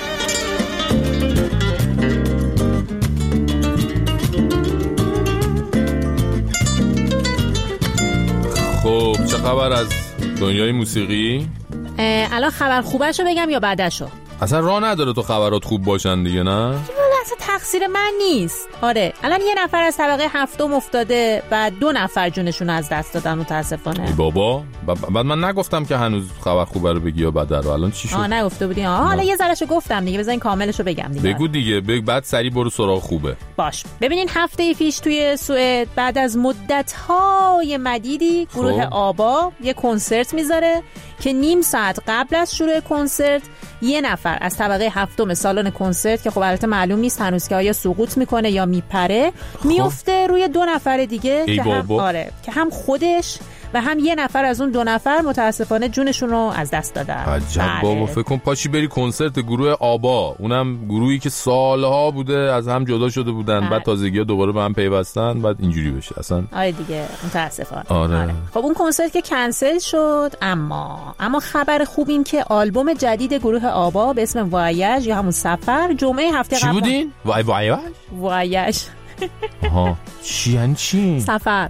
خب چه خبر از دنیای موسیقی؟ الان خبر خوبشو بگم یا بعدشو؟ اصلا راه نداره تو خبرات خوب باشن دیگه، نه؟ اصلا تقصیر من نیست. آره الان یه نفر از طبقه 7 افتاده و 2 نفر جونشون از دست دادن متاسفانه. بابا بعد من نگفتم که هنوز خبر خوبه رو بگی یا بده رو. الان چی شد؟ نگفته بودی. حالا یه ذرهشو گفتم دیگه، بذارین کاملشو بگم دیگه. بگو دیگه بعد سری برو سراغ خوبه. باش. ببینین هفته پیش توی سوئد بعد از مدت‌های مدیدی گروه آبا یه کنسرت میذاره که نیم ساعت قبل از شروع کنسرت یه نفر از طبقه 7 سالن کنسرت که خب البته معلوم نیست هنوز که آیا سقوط میکنه یا میپره میفته روی 2 نفر دیگه که هم خودش و هم یه نفر از اون 2 نفر متاسفانه جونشون رو از دست دادن. عجب بابا، فکر کن پاشی بری کنسرت گروه آبا، اونم گروهی که سالها بوده از هم جدا شده بودن بعد تازگی‌ها دوباره به هم پیوستن بعد اینجوری بشه اصلا. آره دیگه متاسفانه. آره. خب اون کنسرت که کنسل شد، اما خبر خوب این که آلبوم جدید گروه آبا به اسم وایاژ یا همون سفر جمعه هفته قبل. چی بودین؟ وایاژ. آها چی یعنی چی؟ سفر.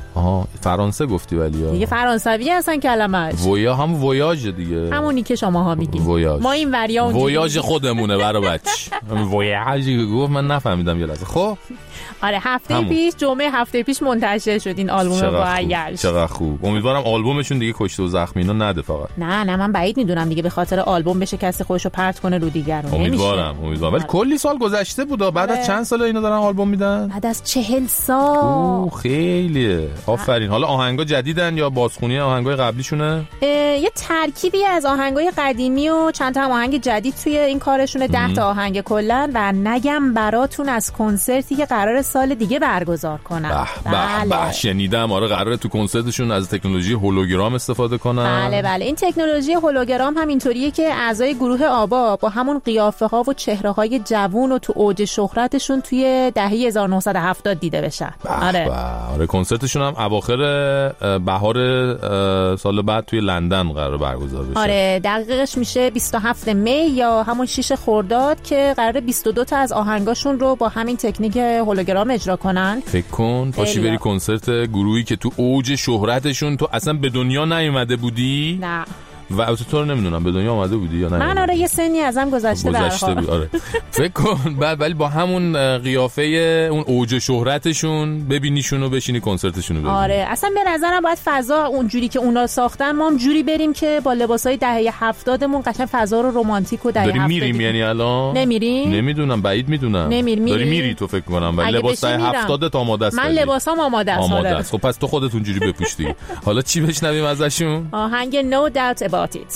فرانسه گفتی ولی دیگه فرانسوی هستن کلمش. هم ویاژ دیگه، همونی که شماها میگین. ما این وریا ویاژ خودمونه برای بچ. ویاژ گفت من نفهمیدم یه لحظه. خب آره هفته پیش جمعه هفته پیش منتشر شد این آلبوم وایاژ. چقدر خوب. امیدوارم آلبومشون دیگه کشته و زخمی اینا نده فقط. نه من بعید میدونم دیگه به خاطر آلبوم بشه کسی خودشو پرت کنه رو دیگرون. امیدوارم ولی کلی سال گذشته بود. بعد از چند سال اینا دارن آلبوم میدن؟ بعد از 40 سال. خیلیه. آفرین. حالا آهنگا جدیدن یا بازخونی آهنگای قبلیشونه؟ یه ترکیبی از آهنگای قدیمی و چند تا آهنگ جدید توی این کارشونه. 10 تا آهنگ کلا و نگم براتون از کنسرتی که قرار سال دیگه برگزار کنن. بله شنیدم. آره قراره تو کنسرتشون از تکنولوژی هولوگرام استفاده کنن. بله این تکنولوژی هولوگرام هم اینطوریه که اعضای گروه آبا با همون قیافه ها و چهره های جوون و تو اوج شهرتشون توی دهه 1970 دیده بشن. آره کنسرتشون هم اواخر بهار سال بعد توی لندن قراره برگزار بشه. آره دقیقش میشه 27 می یا همون 6 خرداد که قراره 22 تا از آهنگاشون رو با همین تکنیک هولوگرام اجرا کنن. فکر کن پاشی بری کنسرت گروهی که تو اوج شهرتشون تو اصلا به دنیا نیومده بودی. نه و تو رو نمیدونم به دنیا اومده بودی یا نه؟ من آره یه سنی ازم گذشته بود. آره فکر کن بعد ولی با همون قیافه اون اوج شهرتشون ببینیشون و بشینی کنسرتشون رو ببینی. آره اصلا به نظرم باید فضا اونجوری که اونا ساختن ما هم جوری بریم که با لباسای دهه 70مون قشنگ فضا رو رمانتیک و دهه 70 داریم میریم. یعنی الان نمیریم؟ نمیدونم بعید میدونم. داری میری تو فکر کنم ولی لباس دهه 70 تا آماده است. من لباسام آماده است. خب پس تو خودت اونجوری بپوشی. حالا چی بشنویم ازشون؟ آهنگ No Doubt About It.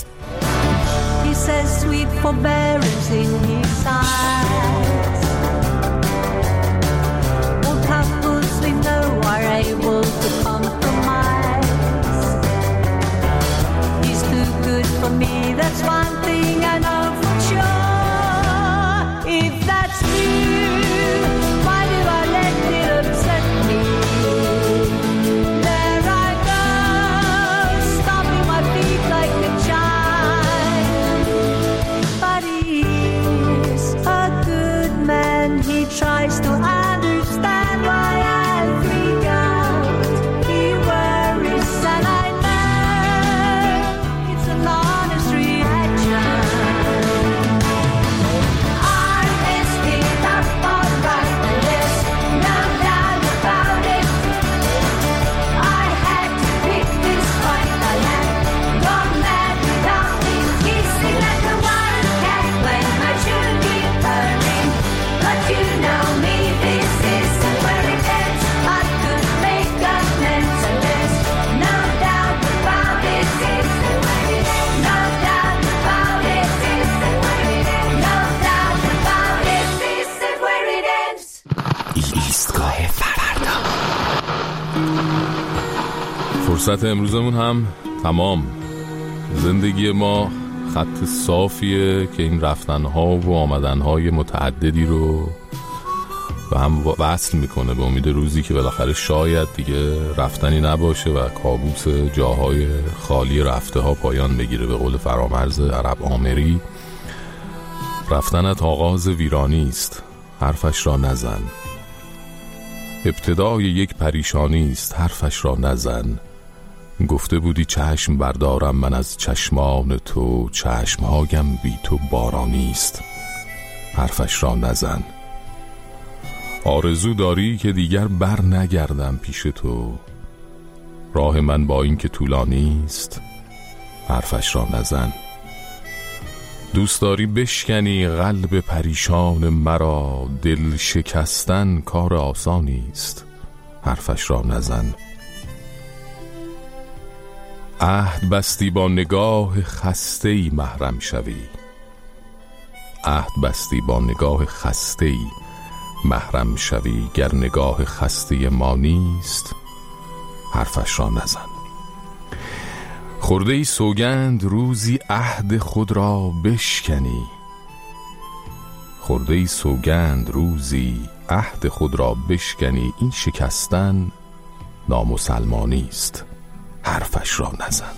He says sweet forbearance in his eyes. All couples we know are able to compromise. He's too good for me, that's one thing I know for sure. If that's true, why do I let it upset me? There I go, stomping my feet like a child. But he's a good man, he tries to understand why I freak out. He worries and I know it's an honest reaction. Honest is up alright, and there's no doubt about it. I had to pick this fight, I had gone mad without me kissing like a wild cat when I should be purring. But you know me, this isn't where it ends. I could make amends, and there's no doubt about it. This isn't where it ends. No doubt about it. This isn't where it ends. No doubt about it. This isn't where it ends. ایستگاه فردا. فرصت امروزمون هم تمام. زندگی ما خط صافیه که این رفتنها و آمدنهای متعددی رو به هم وصل میکنه به امید روزی که بالاخره شاید دیگه رفتنی نباشه و کابوس جاهای خالی رفته ها پایان بگیره. به قول فرامرز عرب آمری، رفتنت آغاز ویرانی است، حرفش را نزن. ابتدای یک پریشانی است، حرفش را نزن. گفته بودی چشم بردارم من از چشمان تو، چشمهایم بی تو بارانی است، حرفش را نزن. آرزو داری که دیگر بر نگردم پیش تو، راه من با این که طولانی است، حرفش را نزن. دوست داری بشکنی قلب پریشان مرا، دل شکستن کار آسانی است، حرفش را نزن. عهد بستی با نگاه خسته‌ای محرم شوی، عهد بستی با نگاه خسته‌ای محرم شوی، گر نگاه خسته ما نیست، حرفش را نزن. خورده ای سوگند روزی عهد خود را بشکنی، خورده ای سوگند روزی عهد خود را بشکنی، این شکستن نامسلمانی است، حرفش را نزن.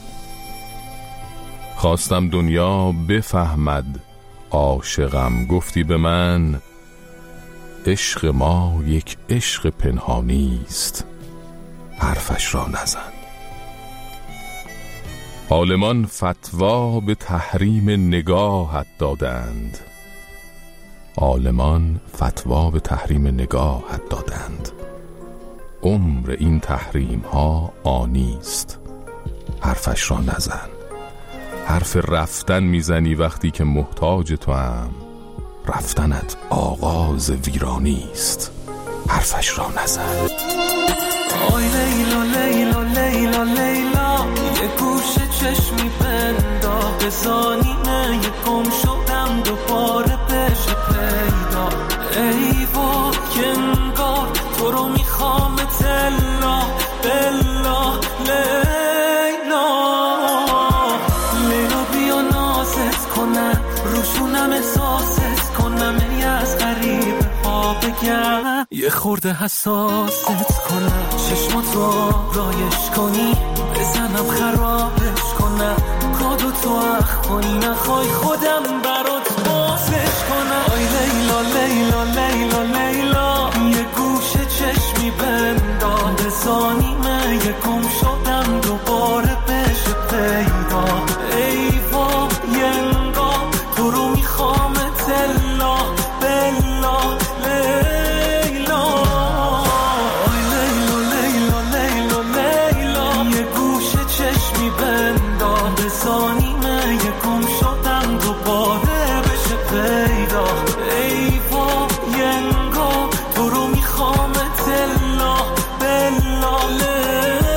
خواستم دنیا بفهمد عاشقم، گفتی به من عشق ما یک عشق پنهانی است، حرفش را نزن. عالمان فتوا به تحریم نگاهت دادند، عالمان فتوا به تحریم نگاهت دادند، عمر این تحریم ها آنی است، حرفش را نزن. حرف رفتن میزنی وقتی که محتاج تو هم، رفتنت آغاز ویرانی است، حرفش را نزن. آی لیلا لیلا لیلا لیلا، یه گوشه چشمی بندا، بزانینه یه گم شدم دوباره بشه پیدا. ای با که انگار تو رو میخوام تلا بلا لیلا، لیلا بیا نازت کنم، روشونم احساست کنم، ای از غریبه ها بگم، یه خورده حساست کنم، چشماتو رایش کنی، بزنم خرابش کنم، کادو تو اخ کنی، نخوای خودم برات بازش کنم. آی لیلا لیلا لیلا لیلا، یه گوشه چشمی بندا، بزانیمه یه گم شدم دوباره بشه پیدا. ای با یه انگار تو رو میخوام تلا بلا لیلا. آی لیلا لیلا لیلا لیلا، یه گوشه چشمی بندا، بزانیمه یه گم شدم دوباره بشه پیدا. ای با یه انگار تو رو میخوام تلا بلا لیلا.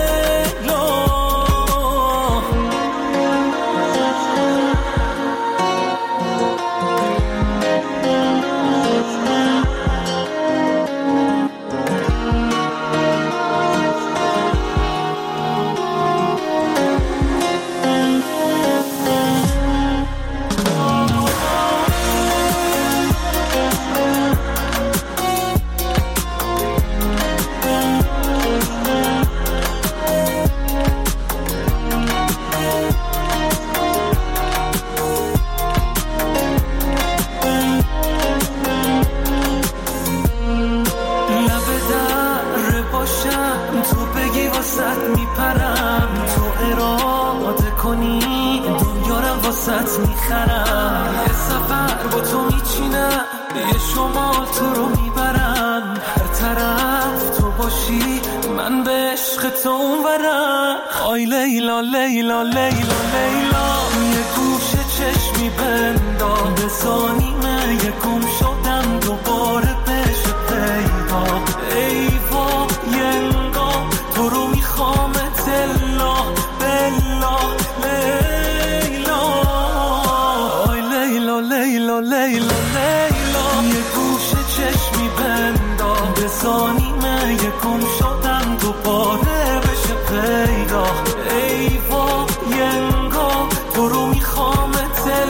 واسط میخرم، یه سفر با تو میچینم، یه شمال تو رو میبرم، هر طرف تو باشی من به عشق تو اونورم. آی لیلا لیلا لیلا لیلا، یه گوشه چشمی بندا، بزانیمه یه گم شدم دوباره بشه پیدا. ای با یه انگار تو رو میخوام تلا بلا لیلا. لیلا لیلا لیلا، یه گوشه چشمی بندا، بزانیمه یه گم شدم دوباره بشه پیدا. ای با یه انگار تو رو میخوام تلا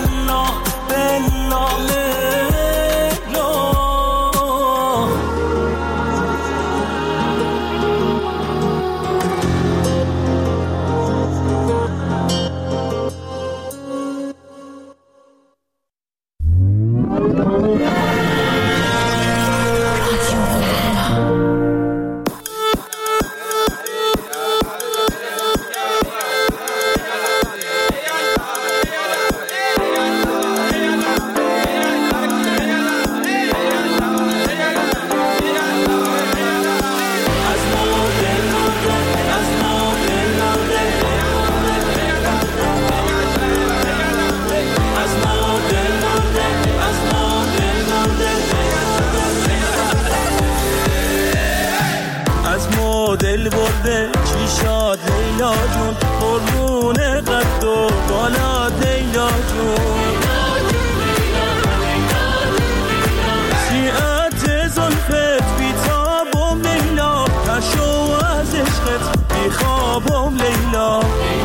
دل برده چی شاد لیلا جون قربون قد و بالات لیلا جون سیعت زلفت بیتابم لیلا تشو از عشقت بیخوابم لیلا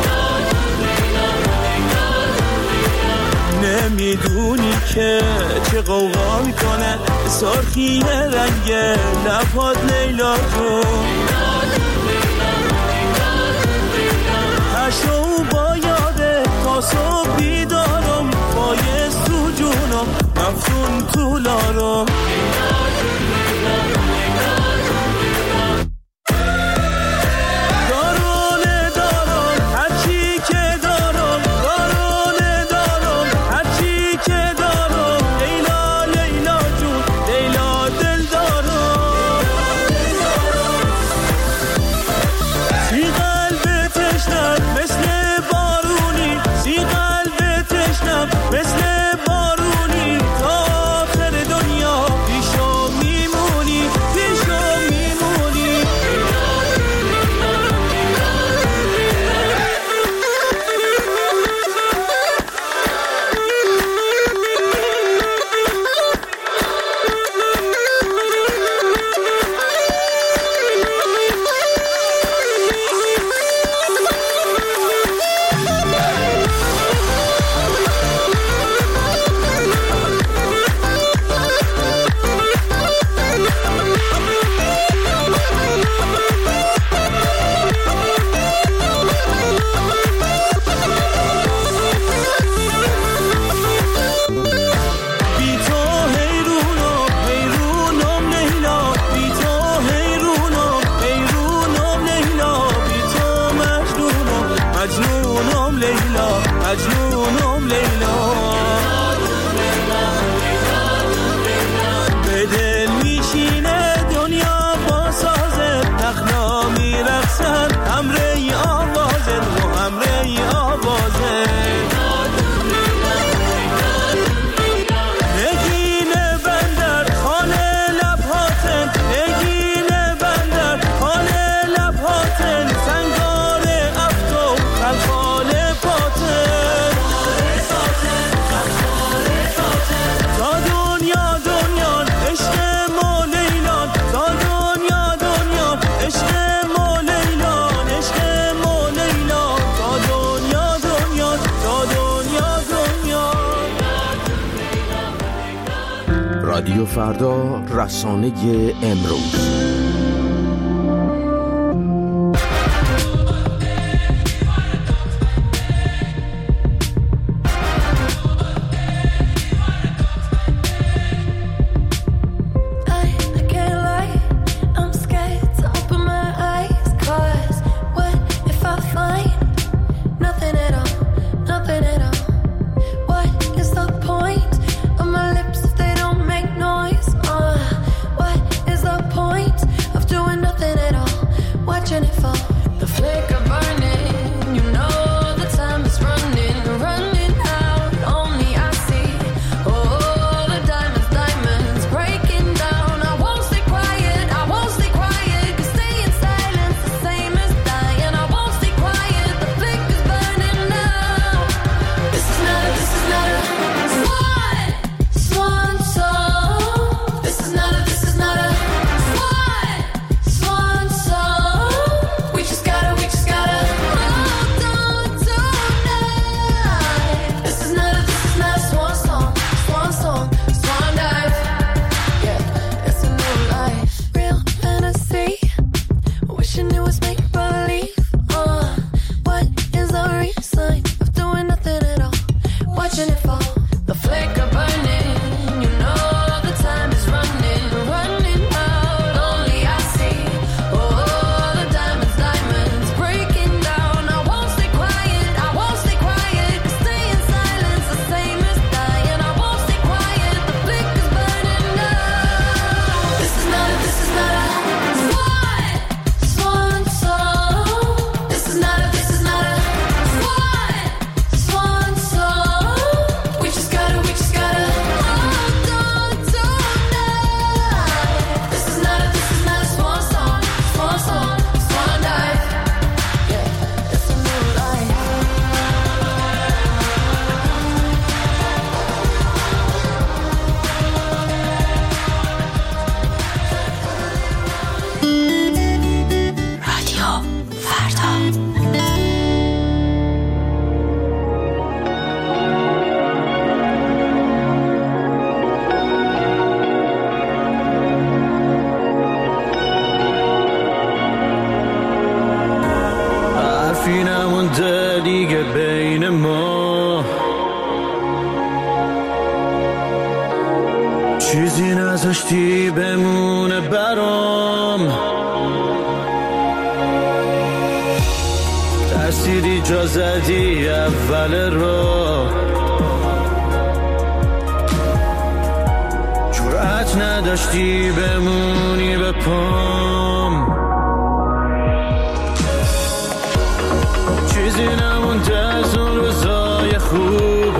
نمیدونی که چه قوقا میکنه سرخی رنگ لبات لیلا جون هشو با یاده تا صبح بیدارم بایست تو جونم مفتون تو لارم رادیو فردا، رسانه امروز. Point چیزی نذاشتی بمونه برام، ترسیدی جا زدی اول راه، جرأت نداشتی بمونی به پام، چیزی نمونده از اون روزای خوب،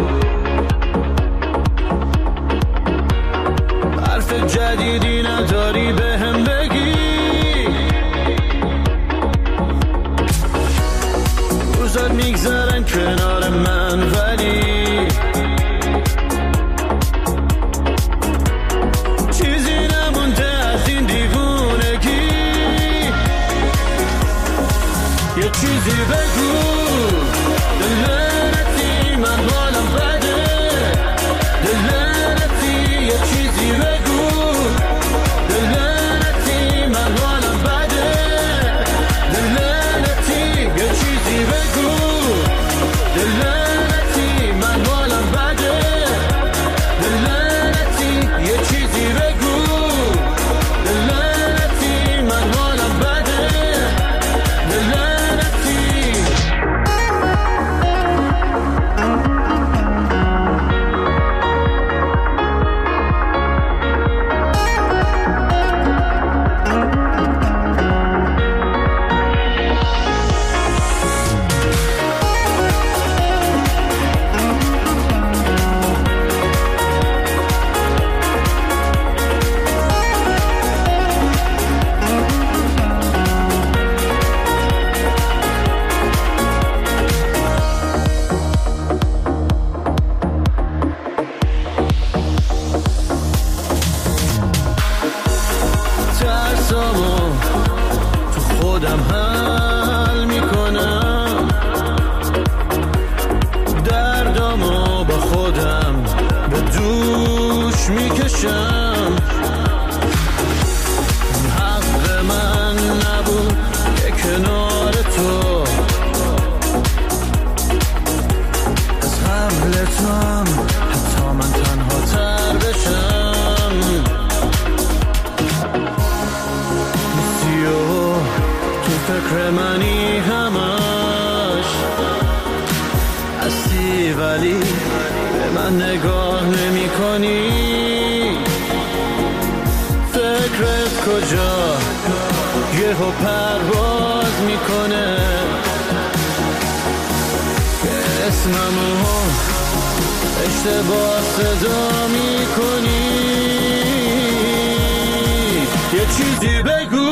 حرف جدیدی نداری بهم بگی، روزات میگذرن کنار من ولی چیزی نمونده از این دیوونگی، یه چیزی بگو دلنتی من حالم بده، دلنتی یه چیزی بگو دلنتی من حالم بده، دلنتی یه چیزی بگو دلنتی من حالم بده، دلنتی یه چیزی بگو دلنتی من حالم بده، دلنتی. ترسامو تو خودم حل میکنم، دردامو با خودم به دوش میکشم، حق من نبود که کنار تو از قبل توام، حتی من تنها تر بشم، تو فکر منی همش هستی ولی به من نگاه نمی کنی، فکرت کجا یهو پرواز میکنه که اسممو اشتباه صدا میکنی، یه چیزی بگو